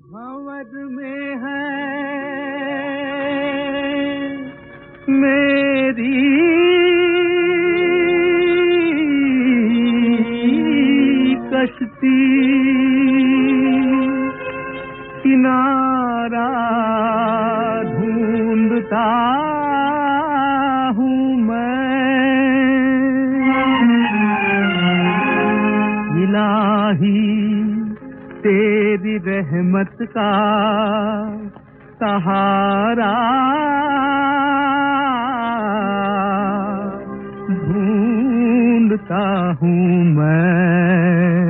भंवर में है मेरी कश्ती, किनारा ढूंढता हूँ मैं। इलाही तेरी रहमत का सहारा ढूंढता हूँ मैं।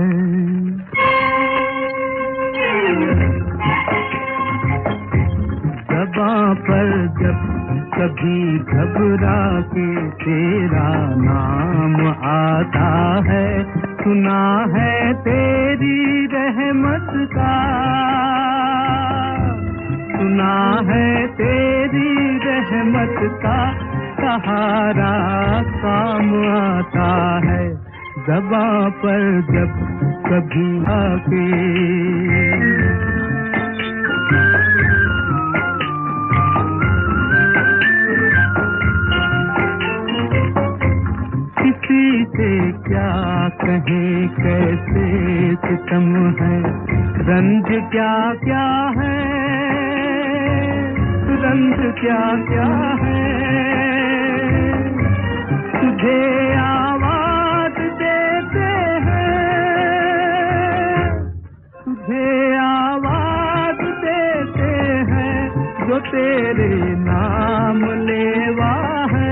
ज़बां पर जब कभी घबरा के तेरा नाम आता है, सुना है तेरी रहमत का, सुना है तेरी रहमत का सहारा काम आता है। ज़बां पर जब कभी आके किसी से क्या कहें कैसे सितम है, रंज क्या क्या है, रंज क्या क्या है। तुझे आवाज देते हैं, तुझे आवाज देते हैं जो तेरे नाम लेवा है।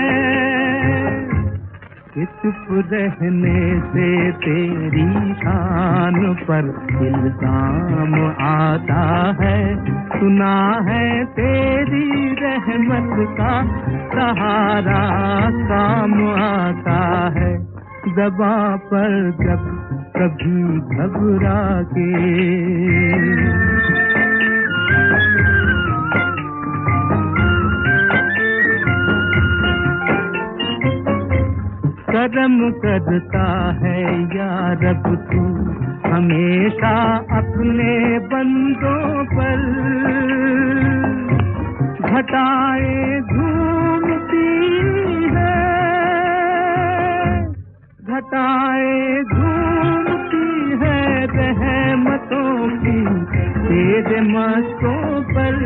कि चुप रहने से तेरी शान पर इल्जाम आता है, सुना है तेरी रहमत का सहारा काम आता है। ज़बां पर जब कभी घबरा के करम करता है या रब तू हमेशा अपने बंदों पर। घटाएं झूमती है, घटाएं झूमती है रहमतों की तेरे मस्तों पर।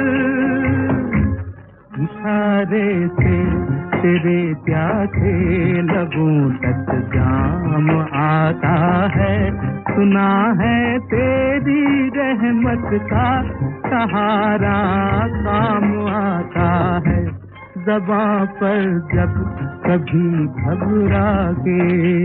इशारे से तेरे प्यासे लबों तक जाम आता है, सुना है तेरी रहमत का सहारा काम आता है। ज़बां पर जब कभी घबरा के